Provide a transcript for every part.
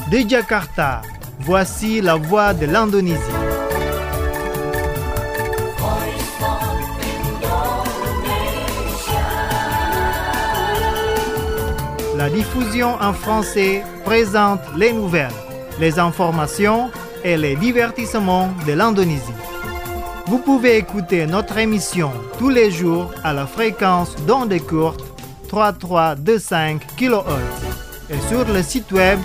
De Jakarta, voici la voix de l'Indonésie. La diffusion en français présente les nouvelles, les informations et les divertissements de l'Indonésie. Vous pouvez écouter notre émission tous les jours à la fréquence d'onde courte 3325 kHz et sur le site web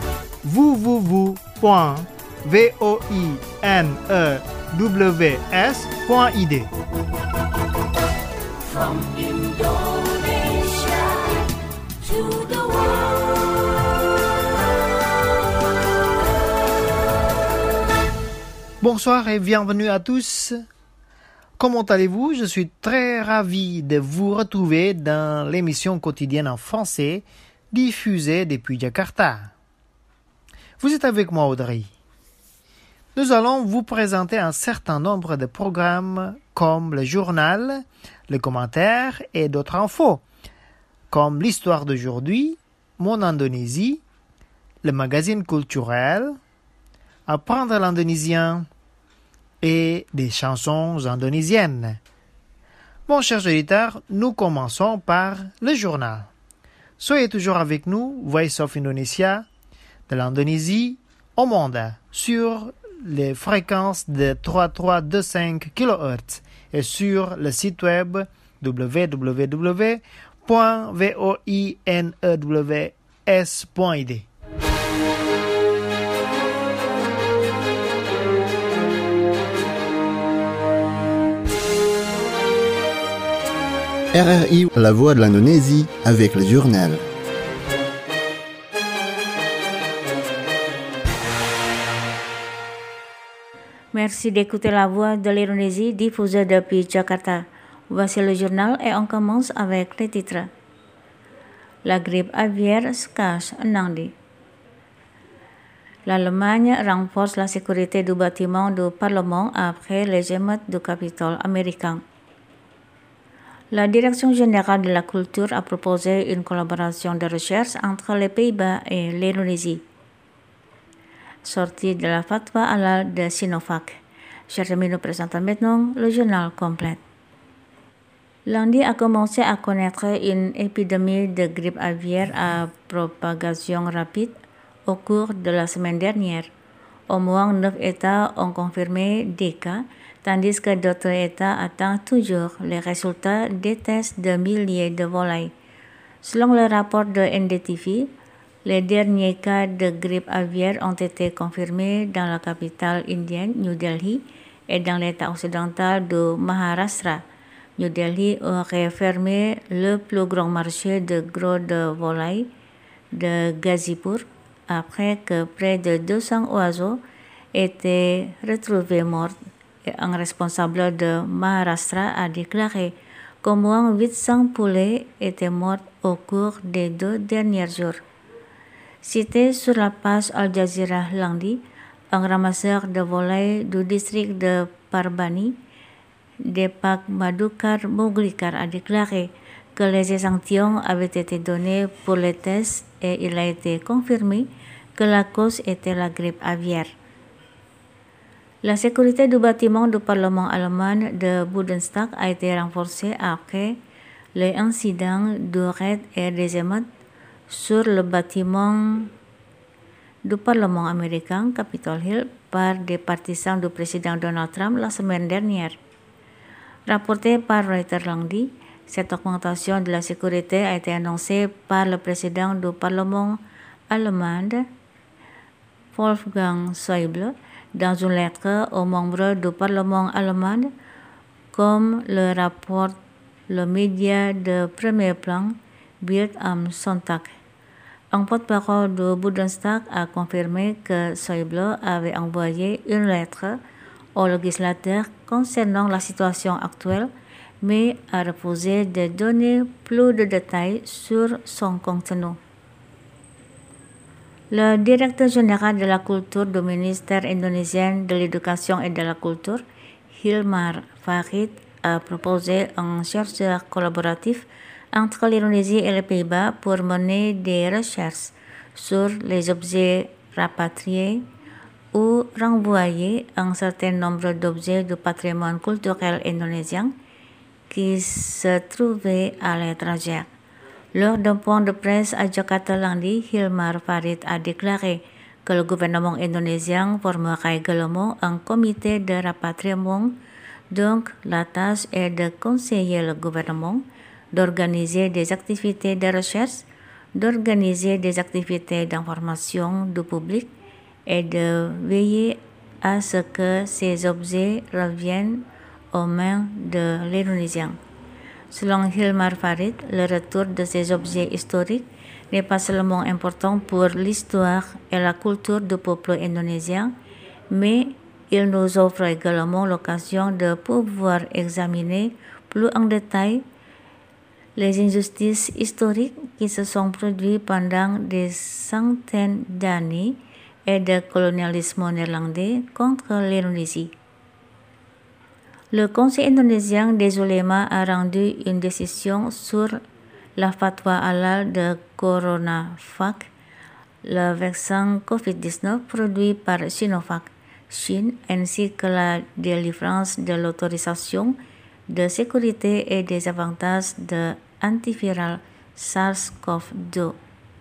www.voinews.id. From Indonesia to the world. Bonsoir et bienvenue à tous. Comment allez-vous? Je suis très ravi de vous retrouver dans l'émission quotidienne en français diffusée depuis Jakarta. Vous êtes avec moi, Audrey. Nous allons vous présenter un certain nombre de programmes comme le journal, les commentaires et d'autres infos, comme l'histoire d'aujourd'hui, mon Indonésie, le magazine culturel, apprendre l'indonésien et des chansons indonésiennes. Mon cher auditeur, nous commençons par le journal. Soyez toujours avec nous, Voice of Indonesia, de l'Indonésie au monde, sur les fréquences de 3325 kHz et sur le site web www.voinews.id. RRI, la voix de l'Indonésie, avec le journal. Merci d'écouter la voix de l'Indonésie diffusée depuis Jakarta. Voici le journal et on commence avec les titres. La grippe aviaire se cache en Inde. L'Allemagne renforce la sécurité du bâtiment du Parlement après les émeutes du Capitole américain. La Direction générale de la culture a proposé une collaboration de recherche entre les Pays-Bas et l'Indonésie. Sortie de la fatwa halal de Sinovac. Chers amis, nous présentons maintenant le journal complet. Lundi a commencé à connaître une épidémie de grippe aviaire à propagation rapide au cours de la semaine dernière. Au moins 9 États ont confirmé des cas, tandis que d'autres États attendent toujours les résultats des tests de milliers de volailles. Selon le rapport de NDTV, les derniers cas de grippe aviaire ont été confirmés dans la capitale indienne, New Delhi, et dans l'État occidental de Maharashtra. New Delhi aurait fermé le plus grand marché de gros de volailles de Gazipur après que près de 200 oiseaux étaient retrouvés morts. Un responsable de Maharashtra a déclaré qu'au moins 800 poulets étaient morts au cours des 2 derniers jours. Cité sur la page Al Jazeera lundi, un ramasseur de volailles du district de Parbani, Deepak Madhukar Muglikar, a déclaré que les échantillons avaient été donnés pour les tests et il a été confirmé que la cause était la grippe aviaire. La sécurité du bâtiment du Parlement allemand de Bundestag a été renforcée après les incidents de raid et des émeutes sur le bâtiment du Parlement américain, Capitol Hill, par des partisans du président Donald Trump la semaine dernière. Rapporté par Reuters lundi, cette augmentation de la sécurité a été annoncée par le président du Parlement allemand, Wolfgang Schäuble, dans une lettre aux membres du Parlement allemand, comme le rapporte le média de premier plan Bild am Sonntag. Un porte-parole du Bundestag a confirmé que Schäuble avait envoyé une lettre aux législateurs concernant la situation actuelle, mais a refusé de donner plus de détails sur son contenu. Le directeur général de la culture du ministère indonésien de l'éducation et de la culture, Hilmar Farid, a proposé un chercheur collaboratif entre l'Indonésie et les Pays-Bas pour mener des recherches sur les objets rapatrier ou renvoyer un certain nombre d'objets du patrimoine culturel indonésien qui se trouvaient à l'étranger. Lors d'un point de presse à Jakarta lundi, Hilmar Farid a déclaré que le gouvernement indonésien formerait également un comité de rapatriement. Donc, la tâche est de conseiller le gouvernement, d'organiser des activités de recherche, d'organiser des activités d'information du public et de veiller à ce que ces objets reviennent aux mains de l'Indonésien. Selon Hilmar Farid, le retour de ces objets historiques n'est pas seulement important pour l'histoire et la culture du peuple indonésien, mais il nous offre également l'occasion de pouvoir examiner plus en détail les injustices historiques qui se sont produites pendant des centaines d'années et de colonialisme néerlandais contre l'Indonésie. Le Conseil indonésien des oulémas a rendu une décision sur la fatwa halal de CoronaVac, le vaccin COVID-19 produit par Sinovac, Chine, ainsi que la délivrance de l'autorisation de sécurité et des avantages de antiviral SARS-CoV-2.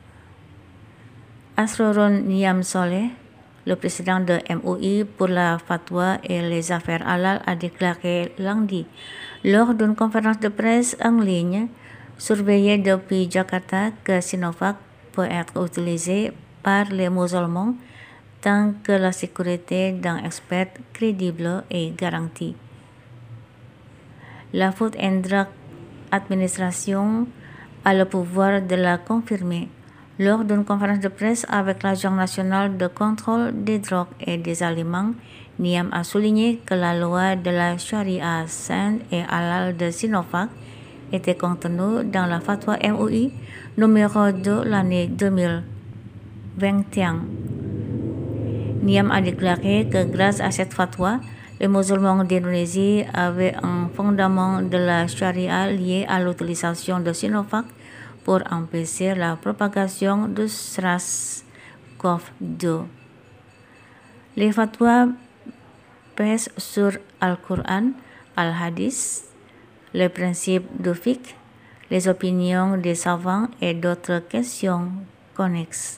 Asrorun Niam Soleh, le président de MUI pour la fatwa et les affaires halal, a déclaré lundi lors d'une conférence de presse en ligne surveillée depuis Jakarta que Sinovac peut être utilisé par les musulmans tant que la sécurité d'un expert crédible est garantie. La Food and Drug Administration a le pouvoir de la confirmer. Lors d'une conférence de presse avec l'Agence nationale de contrôle des drogues et des aliments, Niam a souligné que la loi de la charia sainte et halal de Sinovac était contenue dans la fatwa MUI numéro 2 l'année 2021. Niam a déclaré que grâce à cette fatwa, les musulmans d'Indonésie avaient un fondement de la charia lié à l'utilisation de Sinovac pour empêcher la propagation du SARS-CoV-2. Les fatwas pèsent sur Al-Quran, Al-Hadith, les principes du fiqh, les opinions des savants et d'autres questions connexes.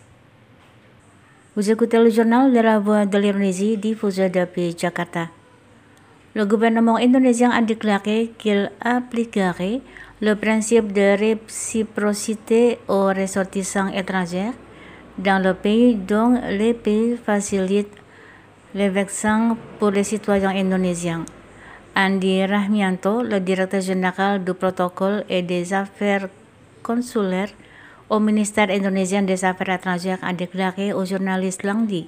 Vous écoutez le journal de la Voix de l'Indonésie diffusé depuis Jakarta. Le gouvernement indonésien a déclaré qu'il appliquerait le principe de réciprocité aux ressortissants étrangers dans le pays dont les pays facilitent les vaccins pour les citoyens indonésiens. Andi Rahmianto, le directeur général du protocole et des affaires consulaires au ministère indonésien des Affaires étrangères, a déclaré aux journalistes lundi.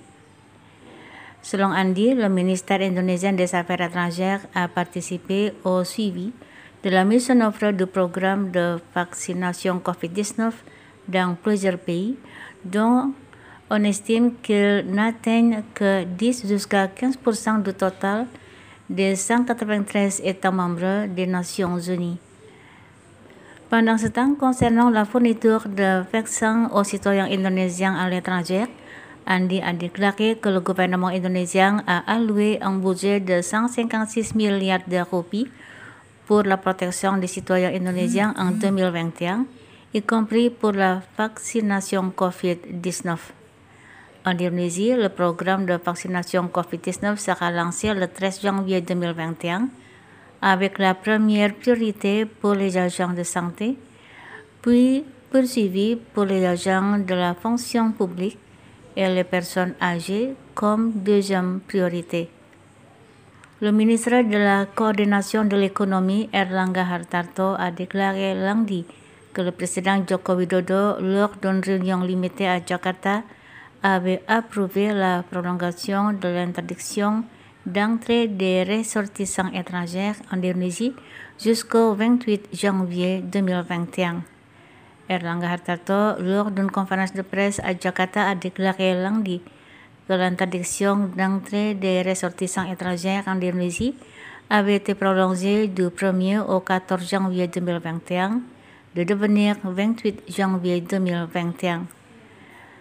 Selon Andi, le ministère indonésien des Affaires étrangères a participé au suivi de la mise en œuvre du programme de vaccination COVID-19 dans plusieurs pays, dont on estime qu'ils n'atteignent que 10 jusqu'à 15% du total des 193 États membres des Nations Unies. Pendant ce temps, concernant la fourniture de vaccins aux citoyens indonésiens à l'étranger, Andi a déclaré que le gouvernement indonésien a alloué un budget de 156 milliards de roupies pour la protection des citoyens indonésiens en 2021, y compris pour la vaccination COVID-19. En Indonésie, le programme de vaccination COVID-19 sera lancé le 13 janvier 2021 avec la première priorité pour les agents de santé, puis poursuivi pour les agents de la fonction publique et les personnes âgées comme deuxième priorité. Le ministre de la Coordination de l'économie, Erlangga Hartarto, a déclaré lundi que le président Joko Widodo, lors d'une réunion limitée à Jakarta, avait approuvé la prolongation de l'interdiction d'entrée des ressortissants étrangers en Indonésie jusqu'au 28 janvier 2021. Erlangga Hartarto, lors d'une conférence de presse à Jakarta, a déclaré lundi que l'interdiction d'entrée des ressortissants étrangers en Indonésie avait été prolongée du 1er au 14 janvier 2021, de devenir 28 janvier 2021.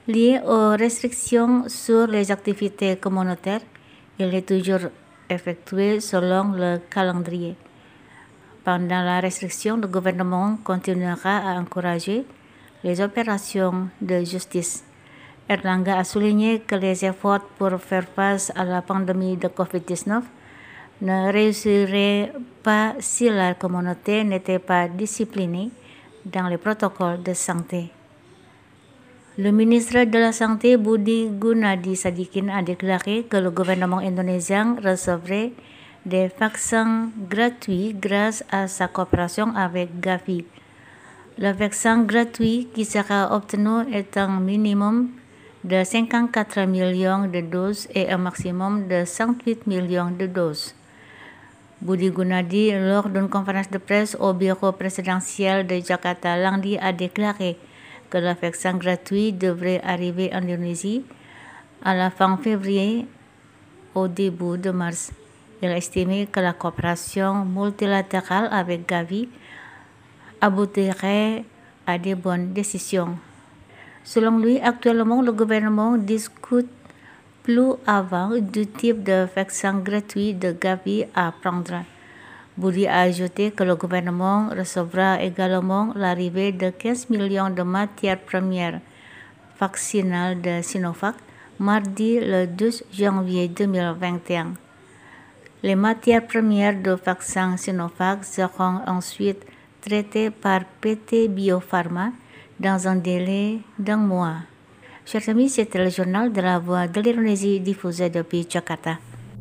Lié aux restrictions sur les activités communautaires, il est toujours effectué selon le calendrier. Pendant la restriction, le gouvernement continuera à encourager les opérations de justice. Erlangga a souligné que les efforts pour faire face à la pandémie de COVID-19 ne réussiraient pas si la communauté n'était pas disciplinée dans les protocoles de santé. Le ministre de la Santé Budi Gunadi Sadikin a déclaré que le gouvernement indonésien recevrait des vaccins gratuits grâce à sa coopération avec Gavi. Le vaccin gratuit qui sera obtenu est un minimum de 54 millions de doses et un maximum de 108 millions de doses. Budi Gunadi, lors d'une conférence de presse au bureau présidentiel de Jakarta lundi, a déclaré que le vaccin gratuit devrait arriver en Indonésie à la fin février au début de mars. Il a estimé que la coopération multilatérale avec Gavi aboutirait à de bonnes décisions. Selon lui, actuellement, le gouvernement discute plus avant du type de vaccin gratuit de Gavi à prendre. Budi a ajouté que le gouvernement recevra également l'arrivée de 15 millions de matières premières vaccinales de Sinovac mardi le 12 janvier 2021. Les matières premières de vaccin Sinovac seront ensuite traitées par PT Bio Farma dans un délai d'un mois. Chers amis, c'était le journal de la Voix de l'Indonésie diffusé depuis Jakarta.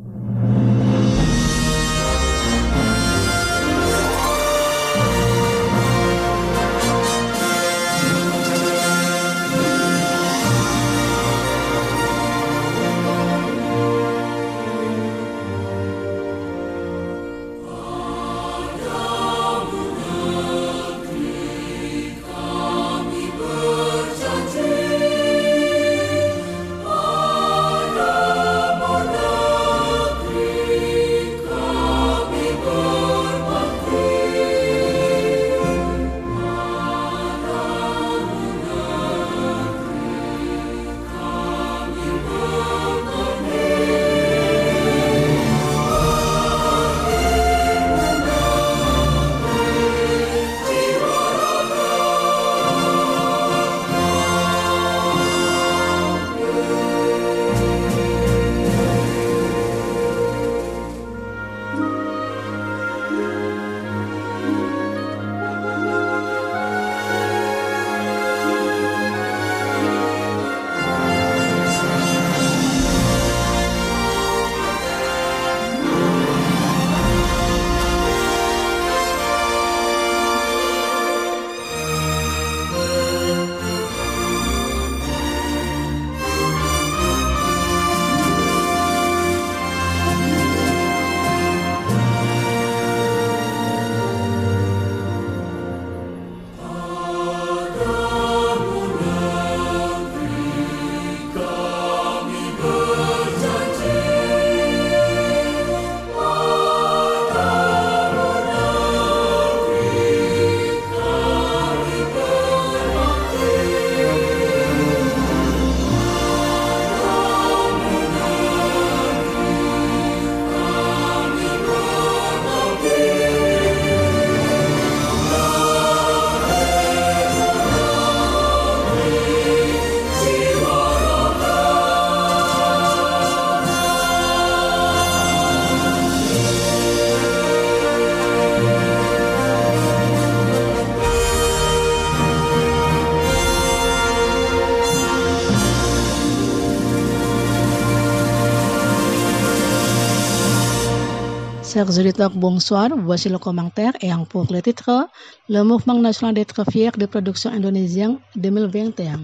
Chers auditeurs, bonsoir. Voici le commentaire ayant pour le titre le Mouvement national d'être fier de production indonésienne 2021.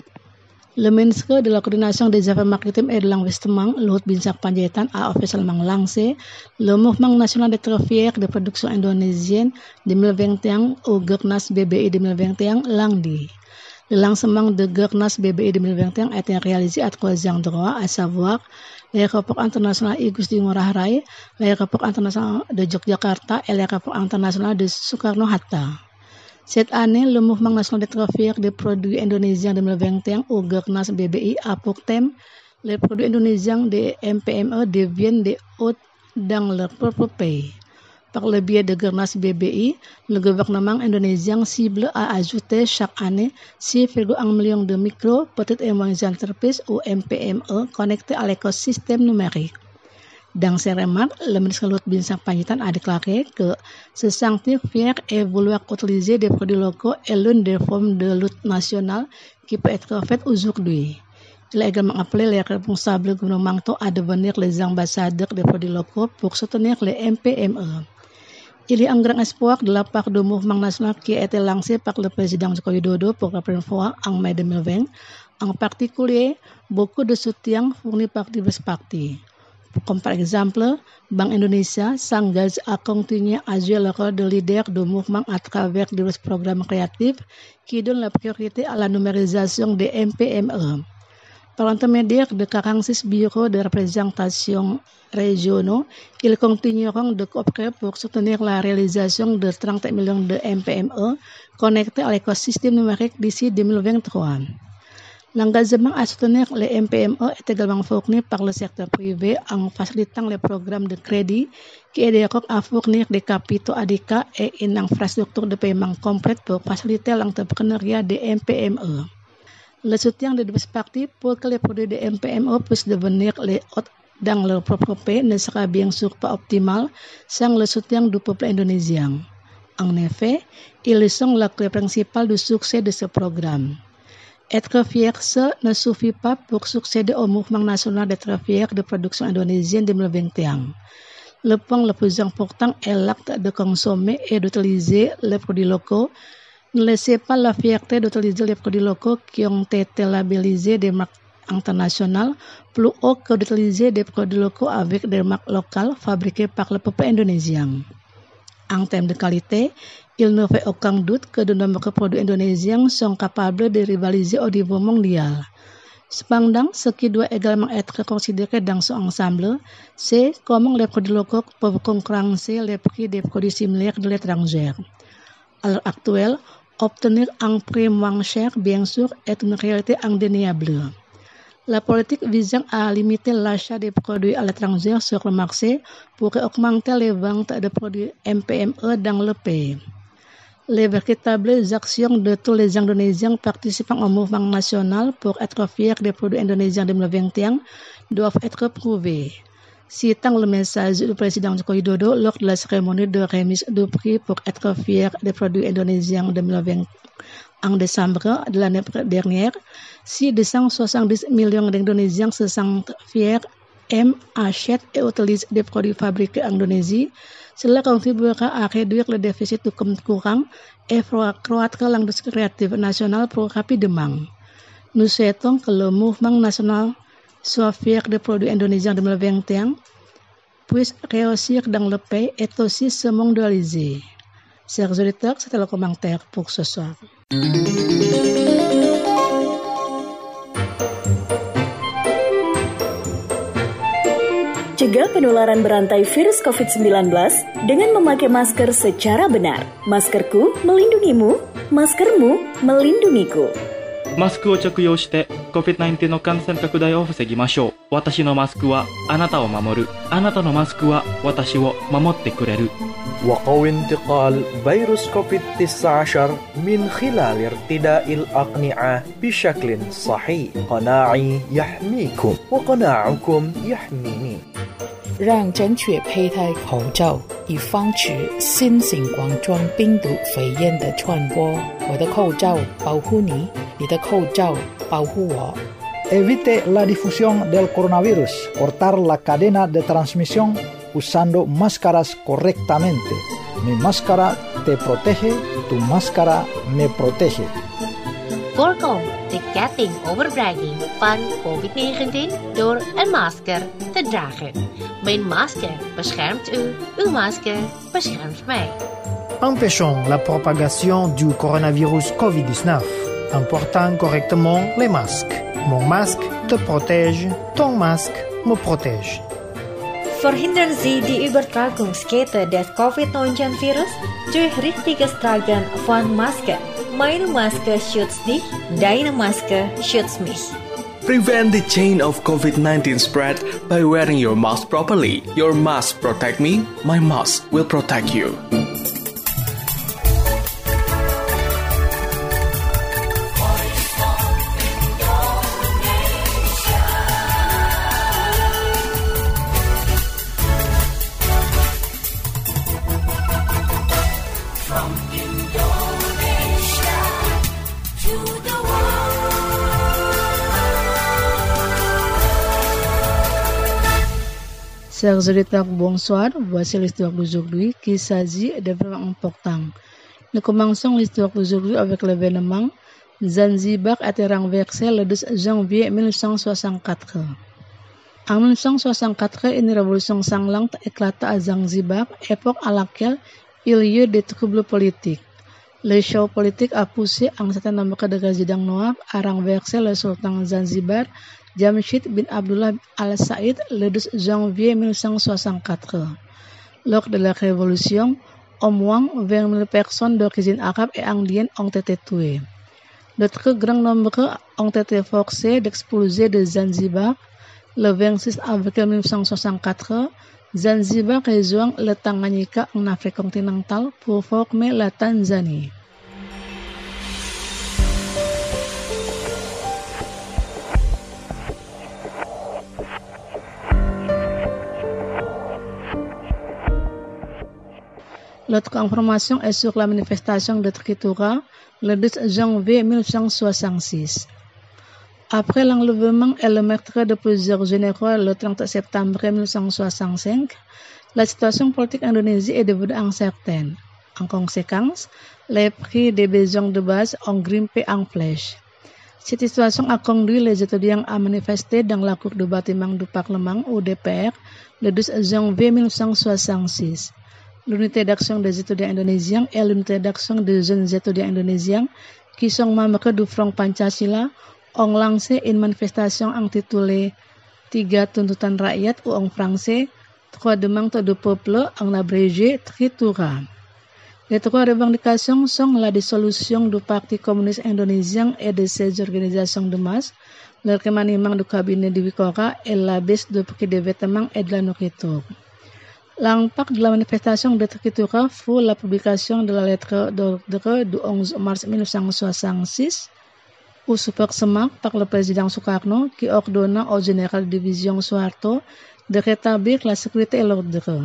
Le ministre de la Coordination des Affaires maritimes et de l'Investissement, Luhut Binsar Panjaitan, a officiellement lancé le Mouvement national d'être fier de production indonésienne 2021 au Gernas BBI 2021 lundi. Le lancement de Gernas BBI 2021 a été réalisé à 3 endroits, à savoir l'aéroport international Igusti Ngurah Rai, l'aéroport international de Yogyakarta et l'aéroport international de Soekarno-Hatta. Cette année, le Mouvement national des travailleurs des produits indonésiens 2021 au Gernas BBI a pour thème « Les produits indonésiens des MPME deviennent des hôtes dans leur propre pays ». Par le biais de Gernas BBI, le gouvernement indonésien cible à ajouter chaque année 6,1 millions de micro, petites et moyennes entreprises ou MPME connectés à l'écosystème numérique. Dans ses remarques, le ministre Luhut Binsar Panjaitan a déclaré que se sentir fier et vouloir utiliser des produits locaux est l'une des formes de lutte nationale qui peut être faite aujourd'hui. Il a également appelé les responsables gouvernementaux à devenir les ambassadeurs des produits locaux pour soutenir les MPME. Il y a un grand espoir de la part du mouvement national qui a été lancé par le président Joko Widodo pour la première fois en mai 2020, en particulier beaucoup de soutien fourni par diverses parties. Comme par exemple, Bank Indonesia s'engage à continuer à jouer le rôle de leader du mouvement à travers divers programmes créatifs qui donnent la priorité à la numérisation des MPME. Par l'intermédiaire de 46 bureaux de représentation régionaux, ils continueront de coopérer pour soutenir la réalisation de 30 millions de MPME connectés à l'écosystème numérique d'ici 2023. L'engagement à soutenir les MPME est également fourni par le secteur privé en facilitant les programmes de crédit qui aideront à fournir des capitaux ADK et une infrastructure de paiement complète pour faciliter l'entrepreneuriat des MPME. Le soutien de diverses parties pour que les produits des MPME puissent devenir les hôtes dans leur propre pays ne sera bien sûr pas optimal sans le soutien du peuple indonésien. En effet, ils sont la clé principale du succès de ce programme. Être fier seul ne suffit pas pour succéder au mouvement national des travailleurs de production indonésienne 2021. Le point le plus important est l'acte de consommer et d'utiliser les produits locaux. Ne laissez pas la fierté d'utiliser les produits locaux qui ont été labellisés des marques internationales plus haut que d'utiliser des produits locaux avec des marques locales fabriquées par le peuple indonésien. En termes de qualité, il ne fait aucun doute que de nombreux produits indonésiens sont capables de rivaliser au niveau mondial. Cependant, ce qui doit également être considéré dans son ensemble, c'est comment les produits locaux peuvent concurrencer les prix des produits similaires de l'étranger. À l'heure actuelle, obtenir un prix moins cher, bien sûr, est une réalité indéniable. La politique visant à limiter l'achat des produits à l'étranger sur le marché pourrait augmenter les ventes de produits MPME dans le pays. Les véritables actions de tous les Indonésiens participant au mouvement national pour être fiers des produits indonésiens 2021 doivent être prouvées. Citant le message du président Joko Widodo lors de la cérémonie de remise du prix pour être fier des produits indonésiens 2020 en décembre de l'année dernière, si 270 millions d'Indonésiens se sentent fiers, aiment, achètent et utilisent des produits fabriqués en Indonésie, cela contribuera à réduire le déficit du compte courant et fera croître l'industrie créative nationale plus rapidement. Nous souhaitons que le mouvement national soit fier des produits indonésiens 2021, puisse réussir dans le pays et aussi se mondialiser. Chers auditeurs, c'était le commentaire pour ce soir. Cegah penularan berantai virus COVID-19 dengan memakai masker secara benar. Maskerku melindungimu, maskermu melindungiku. マスクを着用して COVID-19 の感染拡大を防ぎましょう。私のマスクはあなたを守る。あなたのマスクは私を守ってくれる。 وقوي انتقال فيروس كوفيد-19 من خلال ارتداء الأقنعة بشكل صحيح. قناعي يحميكم وقناعكم يحميني. 让正确佩戴口罩，以防止新型冠状病毒肺炎的传播。我的口罩保护你，你的口罩保护我。 Evite la difusión del coronavirus. Cortar la cadena de transmisión usando máscaras correctamente. Mi máscara te protege, tu máscara me protege. Voorkom de ketting overbrenging van COVID-19 door een masker te dragen. Mijn masker beschermt u, uw masker beschermt mij. Empêchons la propagation du coronavirus COVID-19 en portant correctement les masques. Mon masque te protège, ton masque me protège. Verhindern Sie die Übertragungskette des Covid-19-Virus durch richtiges Tragen von Maske. Meine Maske schützt dich, deine Maske schützt mich. Prevent the chain of COVID-19 spread by wearing your mask properly. Your mask protect me, my mask will protect you. Chers auditeurs, bonsoir. Voici l'histoire d'aujourd'hui qui s'agit d'événements importants. Nous commençons l'histoire d'aujourd'hui avec l'événement Zanzibar a été renversé le 12 janvier 1964. En 1964, une révolution sanglante éclata à Zanzibar, époque à laquelle il y eut des troubles politiques. Le chaos politique a poussé un certain nombre de résidents noirs à renverser le sultan Zanzibar, Jamshid bin Abdullah al-Said, le 12 janvier 1964. Lors de la révolution, au moins 20 000 personnes d'origine arabe et indienne ont été tuées. De très grands nombres ont été forcés d'expulser de Zanzibar. Le 26 avril 1964, Zanzibar rejoint le Tanganyika en Afrique continentale pour former la Tanzanie. L'autre information est sur la manifestation de Trikora le 10 janvier 1966. Après l'enlèvement et le meurtre de plusieurs généraux le 30 septembre 1965, la situation politique indonésie est devenue incertaine. En conséquence, les prix des besoins de base ont grimpé en flèche. Cette situation a conduit les étudiants à manifester dans la cour du bâtiment du Parlement ou DPR le 12 janvier 1966. L'unité d'action des étudiants indonésiens et l'unité d'action des jeunes étudiants indonésiens qui sont membres du Front Pancasila ont lancé une manifestation intitulée Tiga Tuntutan Rakyat ou en français Trois demandes du peuple en abrégé Tritura. Les trois revendications sont la dissolution du Parti communiste indonésien et de ses organisations de masse, le remaniement du cabinet de Wikora et la baisse du prix des vêtements et de la nourriture. L'impact de la manifestation de Tritura fut la publication de la lettre d'ordre du 11 mars 1966 ou supersement par le président Sukarno qui ordonna au général de division Soeharto de rétablir la sécurité et l'ordre.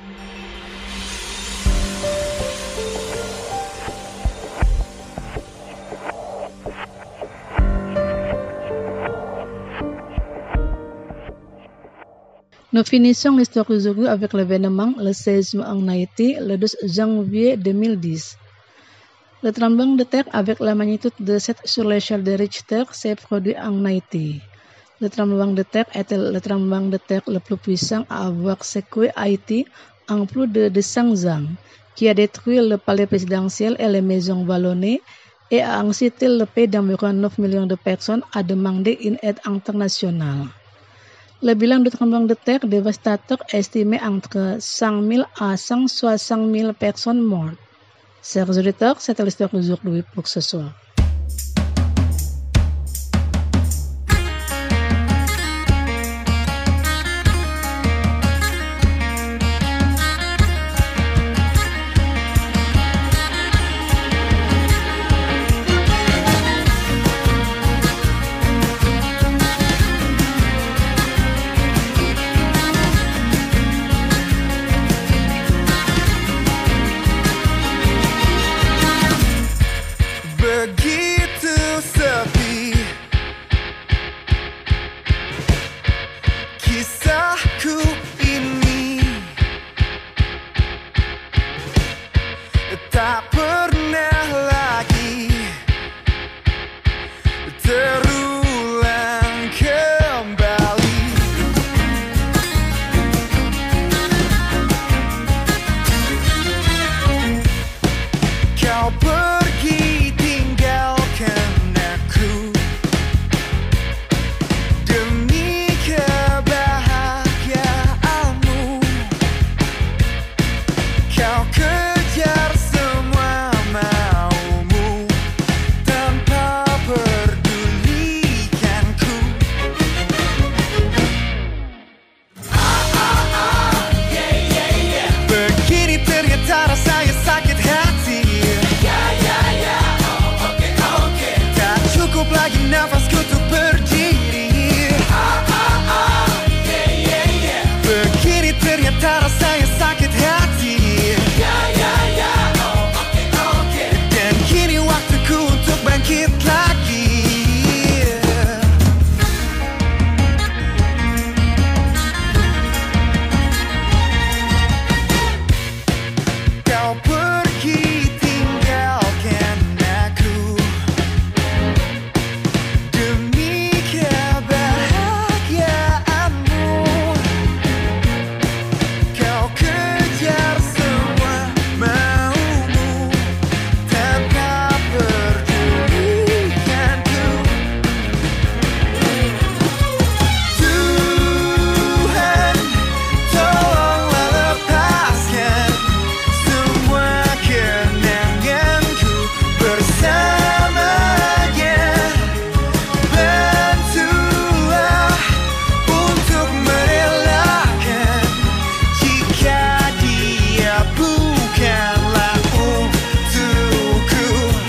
Nous finissons l'histoire d'aujourd'hui avec l'événement le séisme en Haïti le 12 janvier 2010. Le tremblement de terre avec la magnitude de 7 sur l'échelle de Richter s'est produit en Haïti. Le tremblement de terre était le tremblement de terre le plus puissant à avoir secoué Haïti en plus de 200 ans, qui a détruit le palais présidentiel et les maisons vallonnées et a incité le pays d'environ 9 millions de personnes à demander une aide internationale. Le bilan du tremblement de terre dévastateur est estimé entre 100 000 à 160 000 personnes mortes. Chers auditeurs, c'était l'histoire d'aujourd'hui pour ce soir. Begin Kau kejar semua maumu tanpa pedulikanku. Begini ternyata rasanya sakit hati. Tak cukup lagi nafasku untuk berdiri. Begini ternyata rasanya sakit hati. Dan kini waktuku untuk bangkit lagi. Kau pergi tinggalkan aku demi kebahagiaanmu. Kau kejar semua maumu tanpa pedulikanku. Tuhan, tolonglah lepaskan semua kenanganku bersamanya. Bantulah untuk merelakan jika dia bukanlah untukku.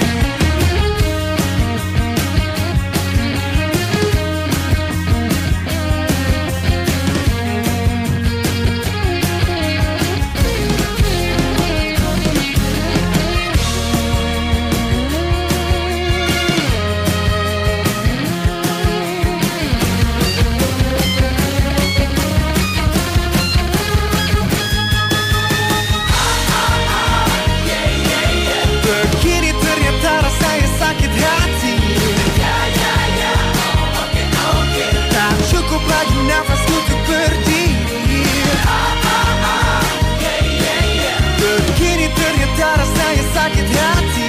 Begini ternyata rasanya sakit hati. Tak cukup lagi nafasku untuk berdiri. Begini ternyata rasanya sakit hati.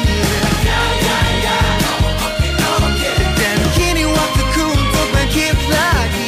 Dan kini waktuku untuk bangkit lagi.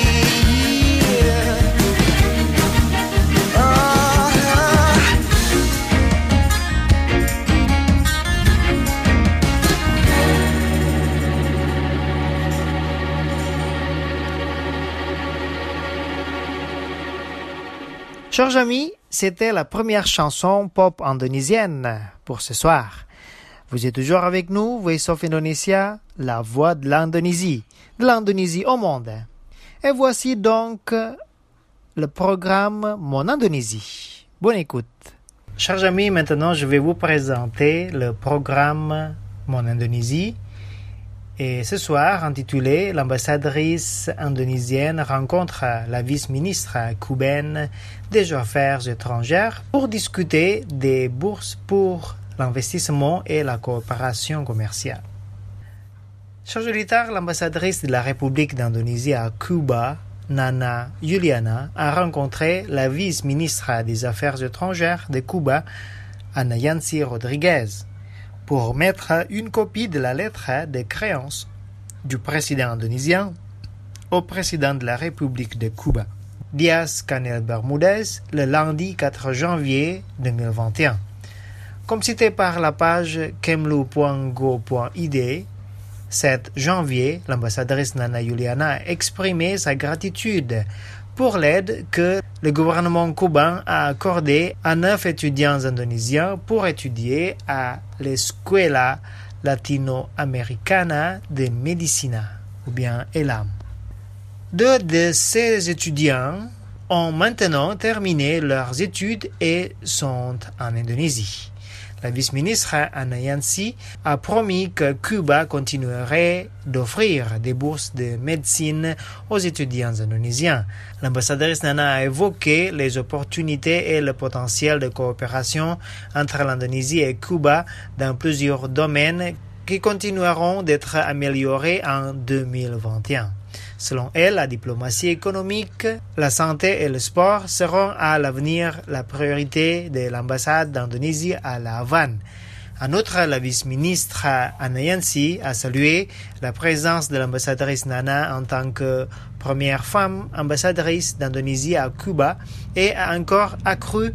Chers amis, c'était la première chanson pop indonésienne pour ce soir. Vous êtes toujours avec nous, Voice of Indonesia, la voix de l'Indonésie au monde. Et voici donc le programme Mon Indonésie. Bonne écoute. Chers amis, maintenant je vais vous présenter le programme Mon Indonésie. Et ce soir, intitulé « L'ambassadrice indonésienne rencontre la vice-ministre cubaine des Affaires étrangères pour discuter des bourses pour l'investissement et la coopération commerciale ». Chers auditeurs, l'ambassadrice de la République d'Indonésie à Cuba, Nana Juliana, a rencontré la vice-ministre des Affaires étrangères de Cuba, Ana Yancy Rodriguez, pour mettre une copie de la lettre de créance du président indonésien au président de la République de Cuba, Díaz-Canel Bermúdez, le lundi 4 janvier 2021. Comme cité par la page kemlu.go.id, 7 janvier, l'ambassadrice Nana Juliana a exprimé sa gratitude pour l'aide que le gouvernement cubain a accordée à 9 étudiants indonésiens pour étudier à l'Escuela Latinoamericana de Medicina, ou bien ELAM. 2 de ces étudiants ont maintenant terminé leurs études et sont en Indonésie. La vice-ministre Ana Yancy a promis que Cuba continuerait d'offrir des bourses de médecine aux étudiants indonésiens. L'ambassadrice Nana a évoqué les opportunités et le potentiel de coopération entre l'Indonésie et Cuba dans plusieurs domaines qui continueront d'être améliorés en 2021. Selon elle, la diplomatie économique, la santé et le sport seront à l'avenir la priorité de l'ambassade d'Indonésie à La Havane. En outre, la vice-ministre Ana Yancy a salué la présence de l'ambassadrice Nana en tant que première femme ambassadrice d'Indonésie à Cuba et a encore accru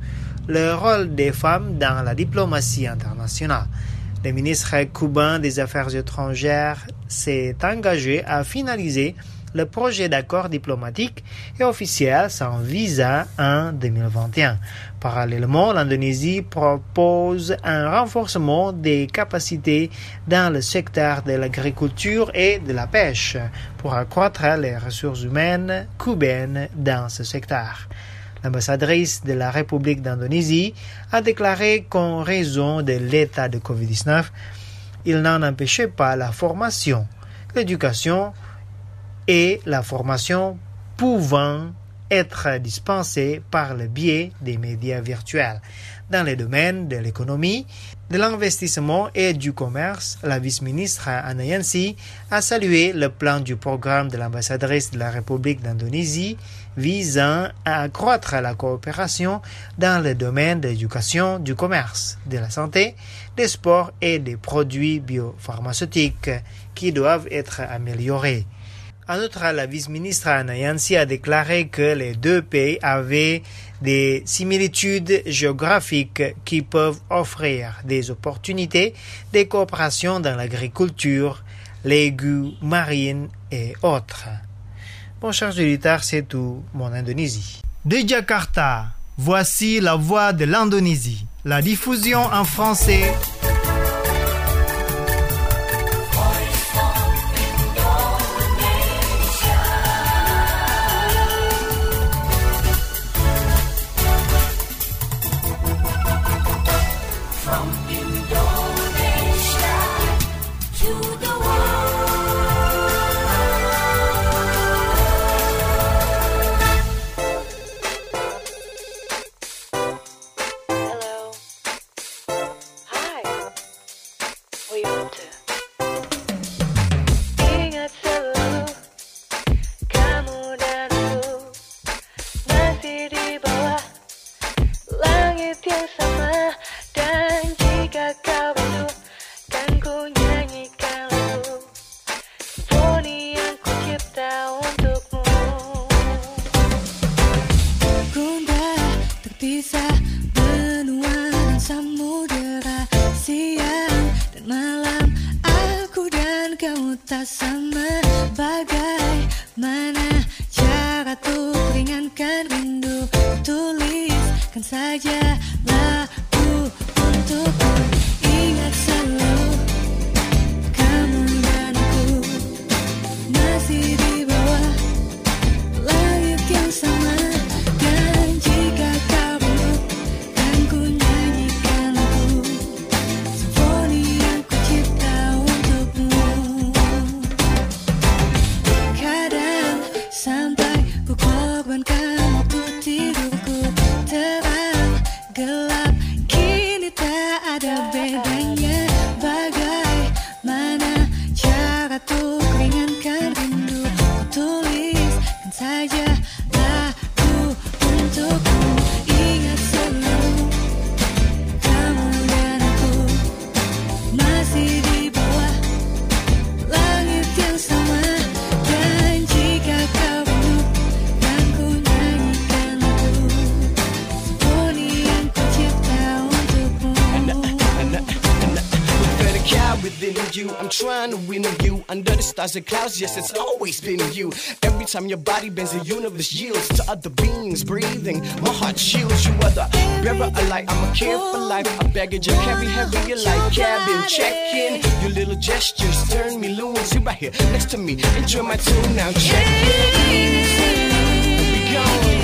le rôle des femmes dans la diplomatie internationale. Le ministre cubain des Affaires étrangères s'est engagé à finaliser le projet d'accord diplomatique et officiel sans visa en 2021. Parallèlement, l'Indonésie propose un renforcement des capacités dans le secteur de l'agriculture et de la pêche pour accroître les ressources humaines cubaines dans ce secteur. L'ambassadrice de la République d'Indonésie a déclaré qu'en raison de l'état de Covid-19, il n'en empêchait pas la formation, l'éducation et la formation pouvant être dispensées par le biais des médias virtuels. Dans les domaines de l'économie, de l'investissement et du commerce, la vice-ministre Ana Yancy a salué le plan du programme de l'ambassadrice de la République d'Indonésie visant à accroître la coopération dans le domaine de l'éducation, du commerce, de la santé, des sports et des produits biopharmaceutiques qui doivent être améliorés. En outre, la vice-ministre Ana Yancy a déclaré que les deux pays avaient des similitudes géographiques qui peuvent offrir des opportunités de coopération dans l'agriculture, légumes marines et autres. Bon, chers auditeurs, c'est tout mon Indonésie. De Jakarta, voici la voix de l'Indonésie. La diffusion en français. Trying to win you under the stars and clouds. Yes, it's always been you. Every time your body bends, the universe yields to other beings breathing. My heart shields. You are the bearer of light. I'm a care for life. A baggage you carry heavy like cabin. Check in. Your little gestures turn me loose. You right here next to me. Enjoy my tune now. Check in. We go.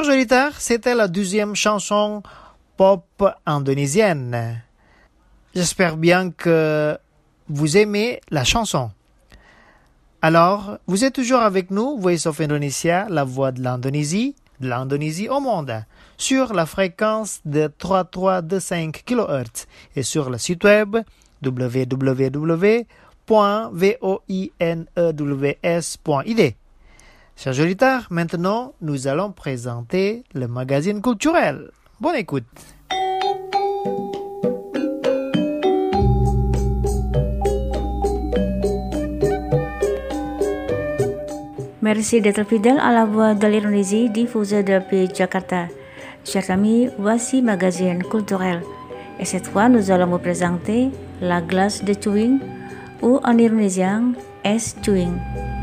Chers auditeurs, c'était la 12e chanson pop indonésienne. J'espère bien que vous aimez la chanson. Alors, vous êtes toujours avec nous, Voice of Indonesia, la voix de l'Indonésie au monde, sur la fréquence de 3325 kHz et sur le site web www.voinews.id. Chers auditeurs, maintenant, nous allons présenter le magazine culturel. Bonne écoute. Merci d'être fidèle à la voix de l'Indonésie diffusée depuis Jakarta. Chers amis, voici magazine culturel. Et cette fois, nous allons vous présenter la glace de chewing ou en indonésien, es chewing.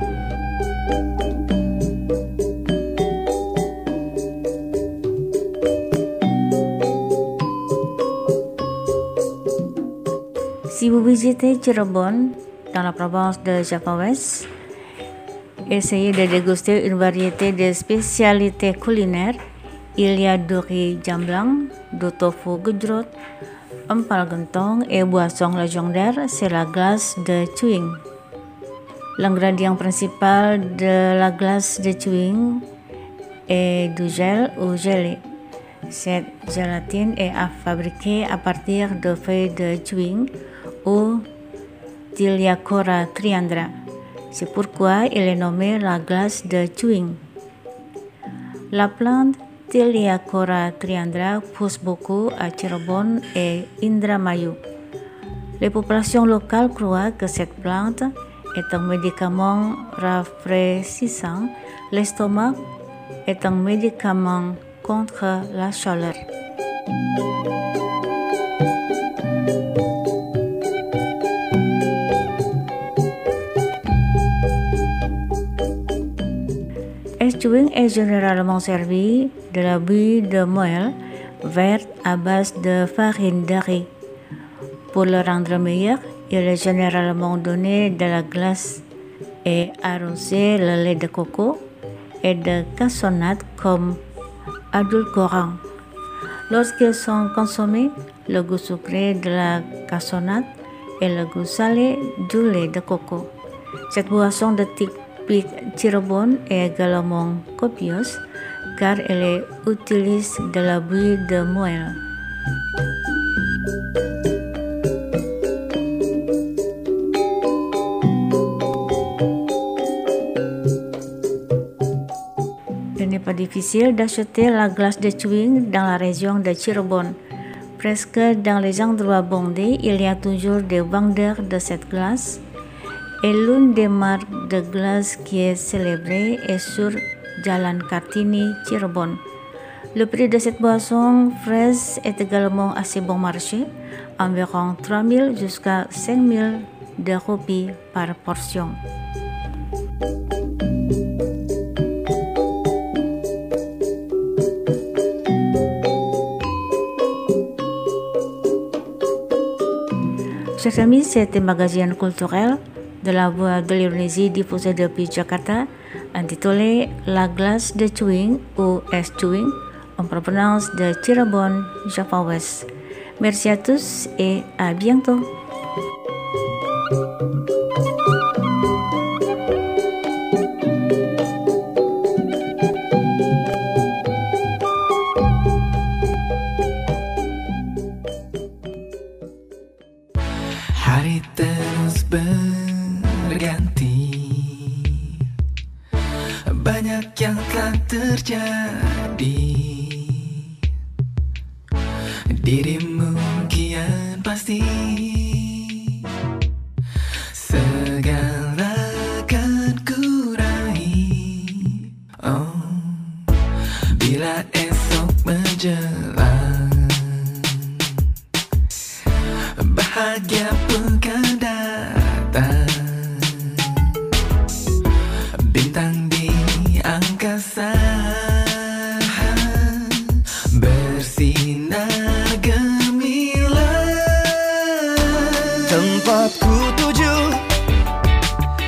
Si vous visitez Cirebon, dans la province de Java West, essayez de déguster une variété de spécialités culinaires. Il y a du riz jamblang, du tofu gejrot, empal gentong et boisson légendaire, c'est la glace de chewing. L'ingrédient principal de la glace de chewing est du gel ou gelée. Cette gélatine est fabriquée à partir de feuilles de chewing ou Thyliacora triandra. C'est pourquoi il est nommé la glace de chewing. La plante Thyliacora triandra pousse beaucoup à Cirebon et Indramayu. Les populations locales croient que cette plante est un médicament rafraîchissant. L'estomac est un médicament contre la chaleur. Es chewing est généralement servi de la buée de moelle verte à base de farine de riz. Pour le rendre meilleur, il est généralement donné de la glace et arrosé le lait de coco et de cassonade comme adulcorant. Lorsqu'ils sont consommés, le goût sucré de la cassonade et le goût salé du lait de coco. Cette boisson de type Cirebon est également copieuse car elle utilise de la buée de moelle. Il n'est pas difficile d'acheter la glace de chewing dans la région de Cirebon. Presque dans les endroits bondés, il y a toujours des vendeurs de cette glace. Et l'une des marques de glace qui est célébrée est sur Jalan Kartini, Cirebon. Le prix de cette boisson fraîche est également assez bon marché, environ 3 000 jusqu'à 5 000 de roupies par portion. Chers amis, c'était un magazine culturel de la voix de l'Indonésie diffusée depuis Jakarta, intitulé La glace de chewing ou es chewing, en provenance de Cirebon, Java West. Merci à tous et à bientôt. Hari terus berganti, banyak yang telah terjadi. Dirimu kian pasti segala akan ku raih. Oh, bila esok menjelang, bahagia pekan datang. Bintang di angkasa bersinar gemilang. Tempatku tuju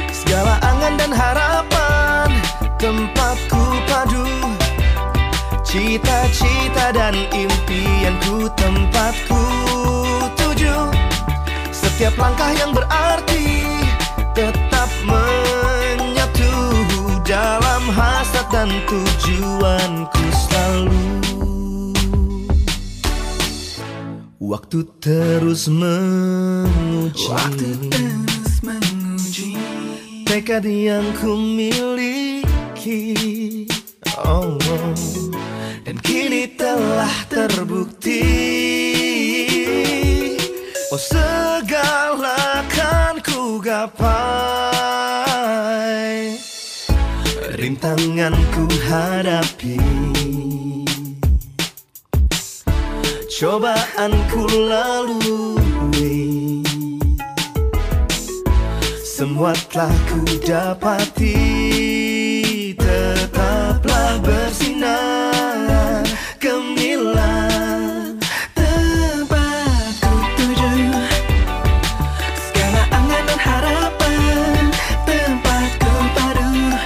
segala angan dan harapan, tempatku padu Cita-cita dan impianku tempatku tuju. Setiap langkah yang berarti tetap menyatu dalam hasrat dan tujuanku selalu. Waktu terus menguji, tekad yang ku miliki, dan kini telah terbukti. Oh, segala kan ku gapai, rintangan ku hadapi, cobaan ku lalui, semua telah ku dapati. Tetaplah bersinar gemilang, tempat ku tuju. Segala angan dan harapan, tempat ku padu.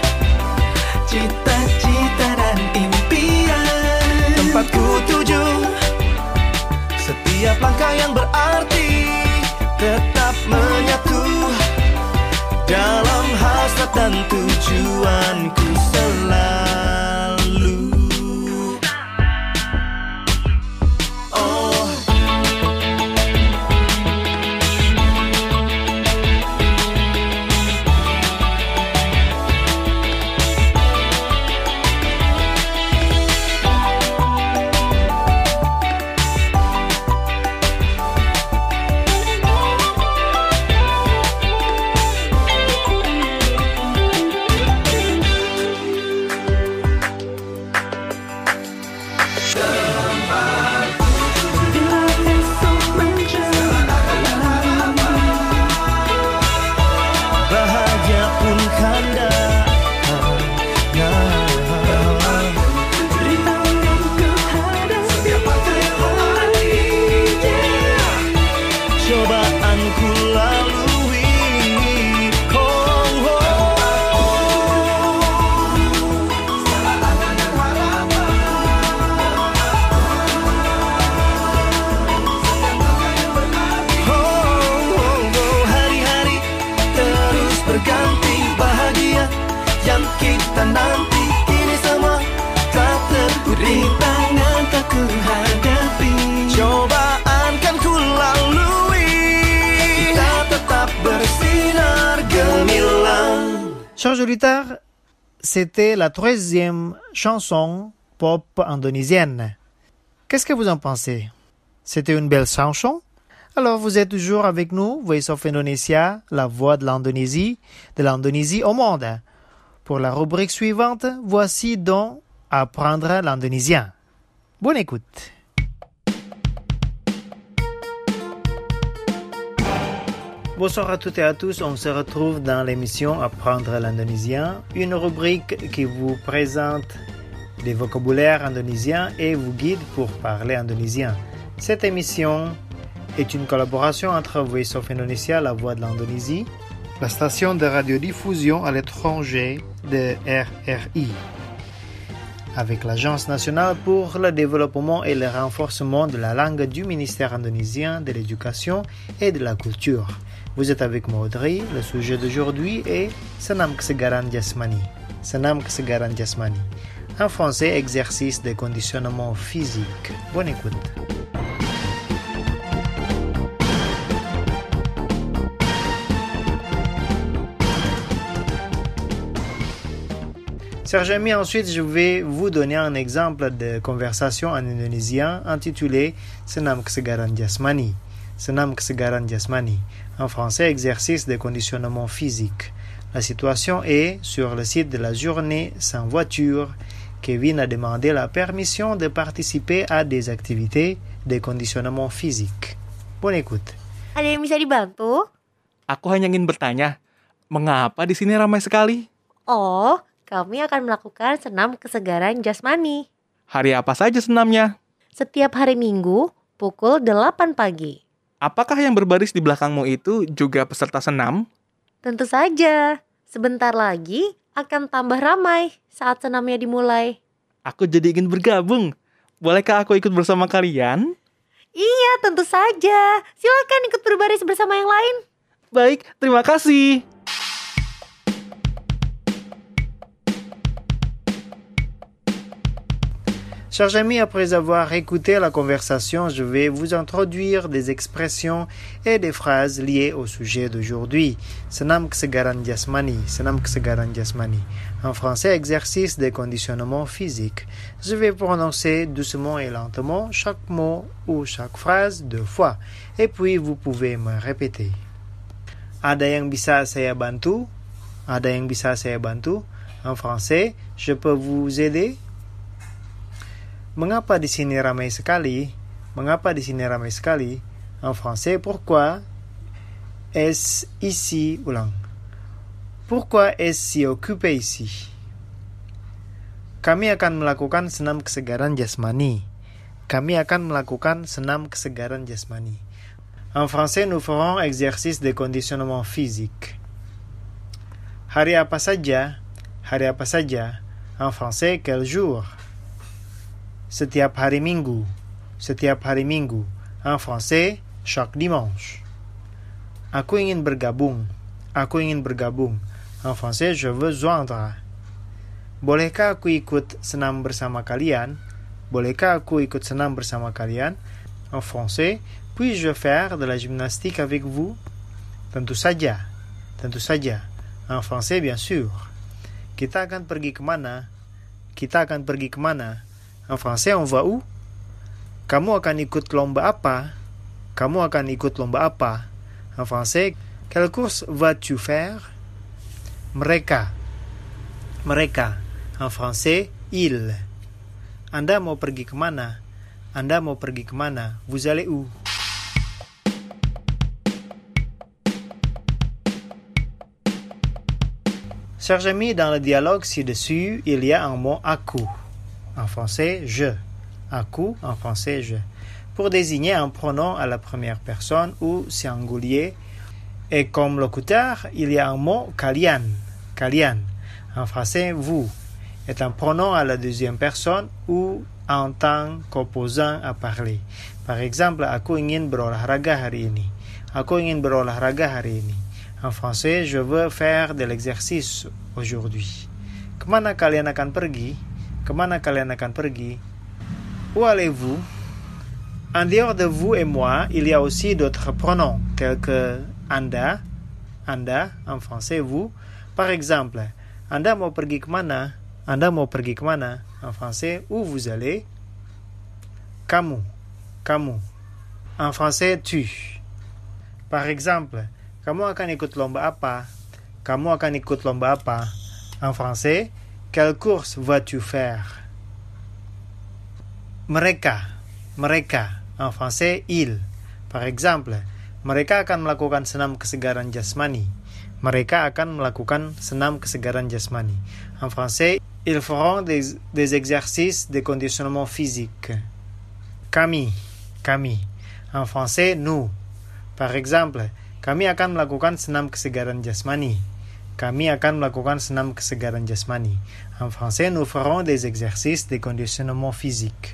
Cita-cita dan impian, tempat ku tuju. Setiap langkah yang berarti tetap menyatu dalam hasrat dan tujuanku selalu. Oh, Chers auditeurs, c'était la 13e chanson pop indonésienne. Qu'est-ce que vous en pensez? C'était une belle chanson? Alors vous êtes toujours avec nous, Voice of Indonesia, la voix de l'Indonésie au monde. Pour la rubrique suivante, voici donc apprendre l'indonésien. Bonne écoute. Bonsoir à toutes et à tous, on se retrouve dans l'émission Apprendre l'indonésien, une rubrique qui vous présente des vocabulaires indonésiens et vous guide pour parler indonésien. Cette émission est une collaboration entre Voice of Indonesia, la voix de l'Indonésie, la station de radiodiffusion à l'étranger de RRI, avec l'Agence nationale pour le développement et le renforcement de la langue du ministère indonésien de l'Éducation et de la Culture. Vous êtes avec moi Audrey, le sujet d'aujourd'hui est Senam Kesegaran Jasmani. Senam Kesegaran Jasmani. En français, exercice de conditionnement physique. Bonne écoute. Chers amis, ensuite je vais vous donner un exemple de conversation en indonésien intitulé Senam Kesegaran Jasmani. Senam Kesegaran Jasmani. En français, exercice de conditionnement physique. La situation est sur le site de la journée sans voiture. Kevin a demandé la permission de participer à des activités de conditionnement physique. Bonne écoute. Ada yang bisa dibantu? Aku hanya ingin bertanya, mengapa di sini ramai sekali? Oh, kami akan melakukan senam kesegaran jasmani. Hari apa saja senamnya? Setiap hari Minggu, pukul 8 pagi. Apakah yang berbaris di belakangmu itu juga peserta senam? Tentu saja. Sebentar lagi akan tambah ramai saat senamnya dimulai. Aku jadi ingin bergabung. Bolehkah aku ikut bersama kalian? Iya, tentu saja. Silakan ikut berbaris bersama yang lain. Baik, terima kasih. Chers amis, après avoir écouté la conversation, je vais vous introduire des expressions et des phrases liées au sujet d'aujourd'hui. Senam kesegaran jasmani, senam kesegaran jasmani. En français, exercice de conditionnement physique. Je vais prononcer doucement et lentement chaque mot ou chaque phrase 2 fois. Et puis, vous pouvez me répéter. Ada yang bisa saya bantu? Ada yang bisa saya bantu? En français, je peux vous aider? Mengapa di sini ramai sekali? Mengapa di sini ramai sekali? En français, pourquoi est-ce ici? Ulang. Pourquoi est-ce si occupé ici? Kami akan melakukan senam kesegaran jasmani. Kami akan melakukan senam kesegaran jasmani. En français, nous ferons exercice de conditionnement physique. Hari apa saja? Hari apa saja? En français, quel jour? Setiap hari Minggu. Setiap hari Minggu. En français, chaque dimanche. Aku ingin bergabung. Aku ingin bergabung. En français, je veux joindre. Bolehkah aku ikut senam bersama kalian? Bolehkah aku ikut senam bersama kalian? En français, puis-je faire de la gymnastique avec vous? Tentu saja. Tentu saja. En français, bien sûr. Kita akan pergi kemana? Kita akan pergi kemana? En français, on va où? Kamu akan ikut lomba apa? Kamu akan ikut lomba apa? En français, quelle course vas-tu faire? Mereka. Mereka. En français, ils. Anda mau pergi kemana? Anda mau pergi kemana? Vous allez où? Chers amis, dans le dialogue ci-dessus, il y a un mot aku. En français, je. Aku, en français, je. Pour désigner un pronom à la première personne ou singulier. Et comme locuteur, il y a un mot kalian. Kalian. En français, vous. Est un pronom à la deuxième personne ou en tant qu'opposant à parler. Par exemple, aku ingin berolahraga hari ini. Aku ingin berolahraga hari ini. En français, je veux faire de l'exercice aujourd'hui. Kemana kalian akan pergi? Kemana kalian akan pergi? Où allez-vous? En dehors de vous et moi, il y a aussi d'autres pronoms, tels que Anda, Anda, en français, vous. Par exemple, Anda mau pergi kemana? Anda mau pergi kemana? En français, où vous allez? Kamu, kamu. En français, tu. Par exemple, kamu akan ikut lomba apa? Kamu akan ikut lomba apa? En français, quelle course vas-tu faire? Mereka, mereka. En français, ils. Par exemple, mereka akan melakukan senam kesegaran jasmani. Mereka akan melakukan senam kesegaran jasmani. En français, ils feront des exercices de conditionnement physique. Kami, kami. En français, nous. Par exemple, kami akan melakukan senam kesegaran jasmani. Kami akan melakukan senam kesegaran jasmani. En français, nous ferons des exercices de conditionnement physique.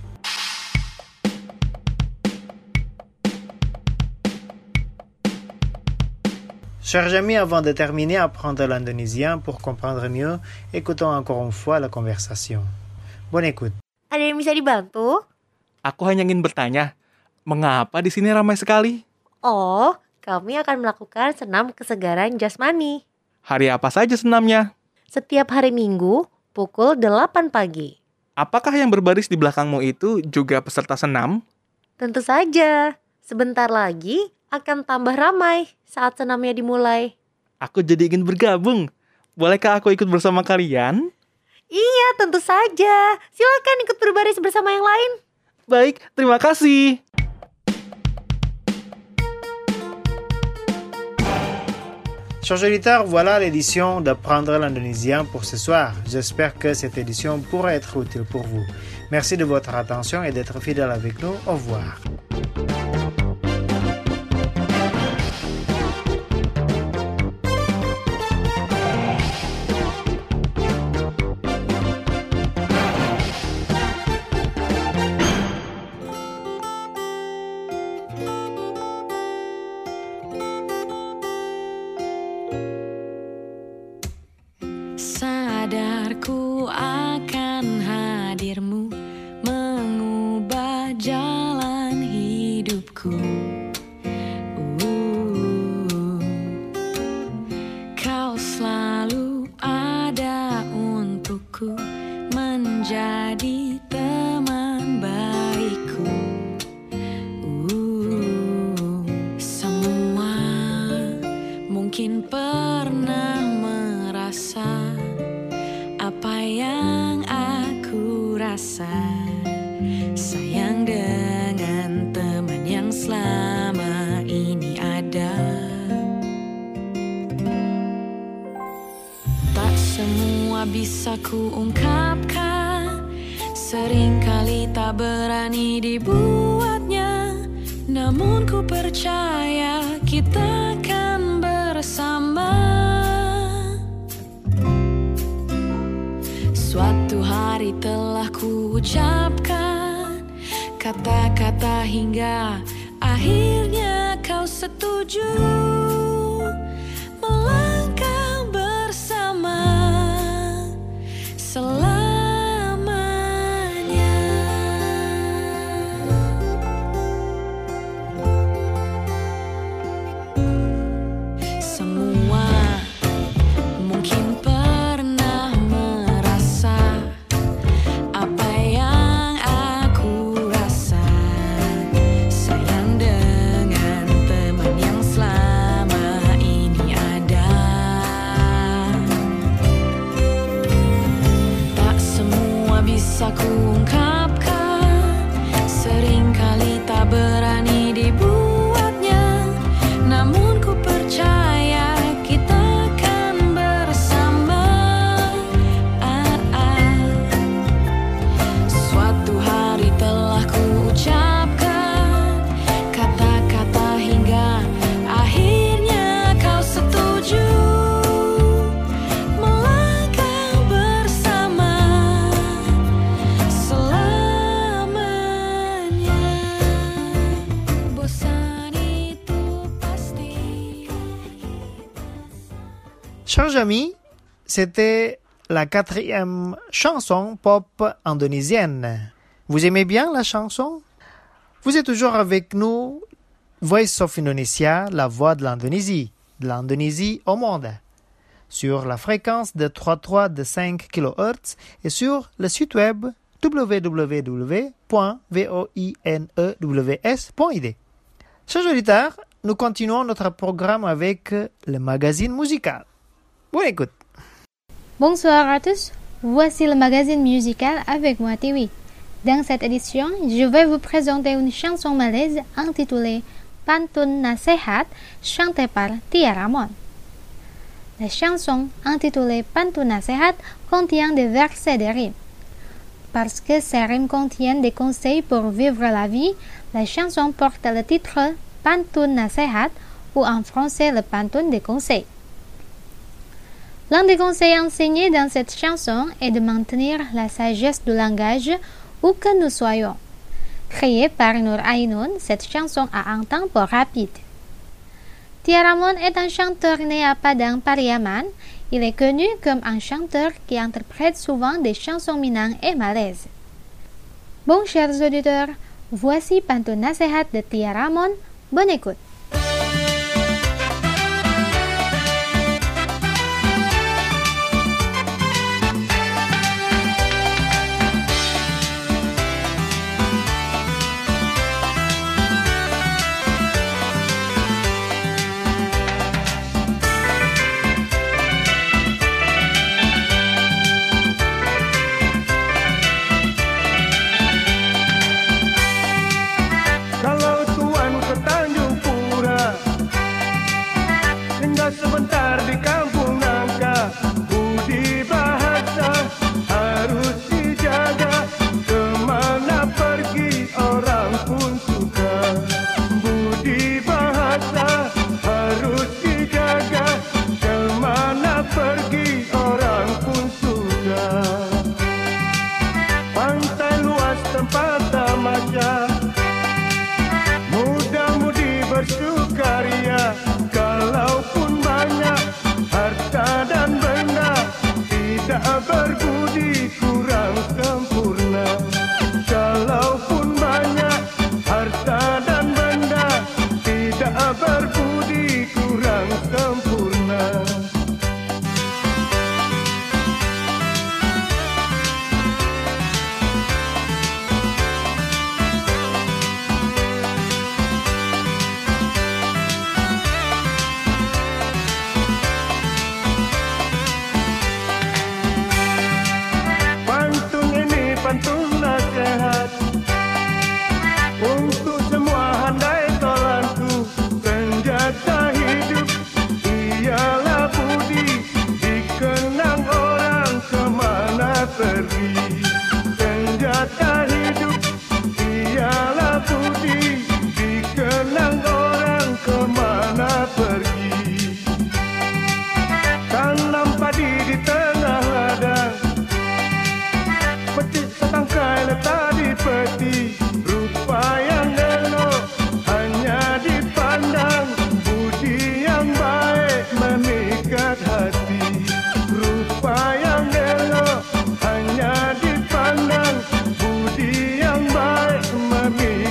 Chers amis, avant de terminer à apprendre l'indonésien pour comprendre mieux, écoutons encore une fois la conversation. Bonne écoute. Ada yang bisa dibantu? Aku hanya ingin bertanya, mengapa di sini ramai sekali? Oh, kami akan melakukan senam kesegaran jasmani. Hari apa saja senamnya? Setiap hari Minggu, pukul 8 pagi. Apakah yang berbaris di belakangmu itu juga peserta senam? Tentu saja. Sebentar lagi akan tambah ramai saat senamnya dimulai. Aku jadi ingin bergabung. Bolehkah aku ikut bersama kalian? Iya, tentu saja. Silakan ikut berbaris bersama yang lain. Baik, terima kasih. Chers auditeurs, voilà l'édition d'apprendre l'indonésien pour ce soir. J'espère que cette édition pourra être utile pour vous. Merci de votre attention et d'être fidèle avec nous. Au revoir. mengubah jalan hidupku. Kau selalu ada untukku, menjadi teman baikku. Semua mungkin pernah merasa apa yang aku rasa, sayang dengan teman yang selama ini ada. Tak semua bisa ku ungkapkan, seringkali tak berani dibuatnya, namun ku percaya kita akan bersama. Suatu hari telah ku ucapkan kata-kata hingga akhirnya kau setuju melangkah bersama selamanya. Semua mungkin pernah merasa apa yang aku rasa, sayang dengan teman yang selama ini ada. Tak semua bisa ku ungkapkan, seringkali tak berani dibuatnya, namun ku percaya kita akan bersama. Suatu hari telah ku ucapkan kata-kata hingga akhirnya kau setuju melangkah bersama selamanya. Bosan itu pasti. Chers amis, c'était la 4e chanson pop indonésienne. Vous aimez bien la chanson? Vous êtes toujours avec nous, Voice of Indonesia, la voix de l'Indonésie au monde, sur la fréquence de 33,5 kHz et sur le site web www.voinews.id. Chers auditeurs, nous continuons notre programme avec le magazine musical. Bonne écoute. Bonsoir à tous, voici le magazine musical avec moi Tiwi. Dans cette édition, je vais vous présenter une chanson malaise intitulée Pantun Nasehat, chantée par Tia Ramon. La chanson intitulée Pantun Nasehat contient des versets de rimes. Parce que ces rimes contiennent des conseils pour vivre la vie, la chanson porte le titre Pantun Nasehat ou en français le pantun des conseils. L'un des conseils enseignés dans cette chanson est de maintenir la sagesse du langage où que nous soyons. Créée par Nur Ainun, cette chanson a un tempo rapide. Tia Ramon est un chanteur né à Padang, Pariaman. Il est connu comme un chanteur qui interprète souvent des chansons Minang et malaises. Bon, chers auditeurs, voici Pantun Nasehat de Tia Ramon. Bonne écoute. Kalau Tuhan ke Tanjung Pur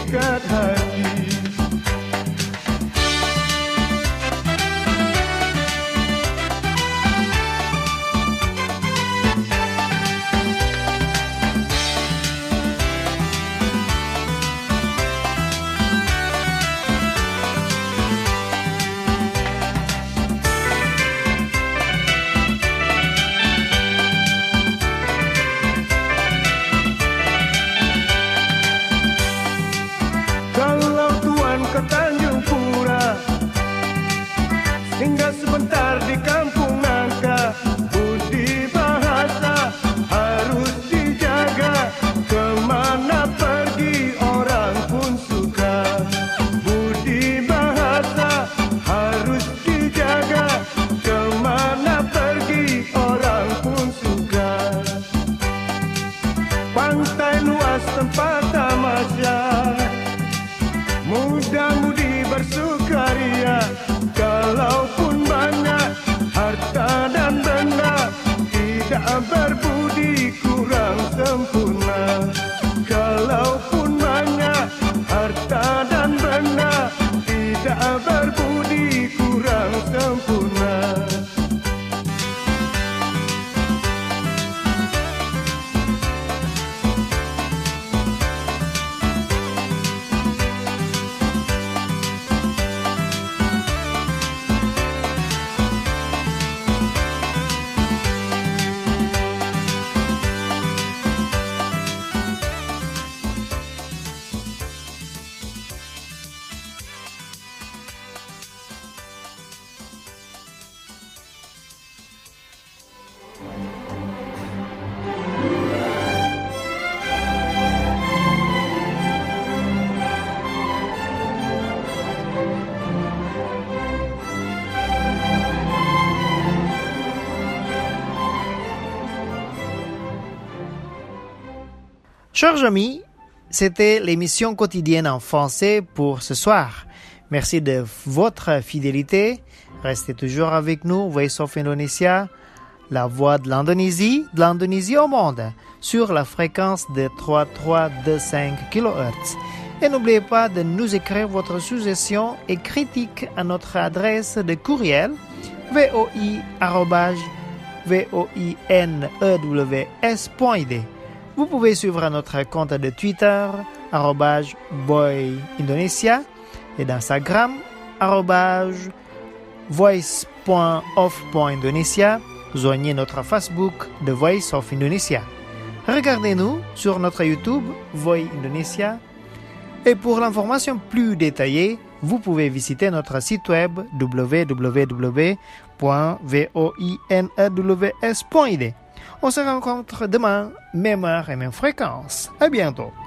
mengikat hati. Kalau tuan ke Tanjung Pura, tinggal sebentar di kampung Nangka, budi bahasa harus dijaga, kemana pergi orang pun suka. Budi bahasa harus dijaga, kemana pergi orang pun suka. Pantai luas tempat tamasya, muda-mudi bersukaria, kalaupun banyak harta dan benda, tidak berbudi kurang sempurna. Kalaupun banyak harta dan benda, tidak berbudi kurang sempurna. Chers amis, c'était l'émission quotidienne en français pour ce soir. Merci de votre fidélité. Restez toujours avec nous, Voice of Indonesia, la voix de l'Indonésie au monde, sur la fréquence de 3325 kHz. Et n'oubliez pas de nous écrire votre suggestion et critique à notre adresse de courriel voi@voinews.id. Vous pouvez suivre notre compte de Twitter @voiindonesia et d'Instagram @voice.of.indonesia. Joignez notre Facebook The Voice of Indonesia. Regardez-nous sur notre YouTube Voi Indonesia. Et pour l'information plus détaillée, vous pouvez visiter notre site web www.voinews.id. On se rencontre demain, même heure et même fréquence. À bientôt.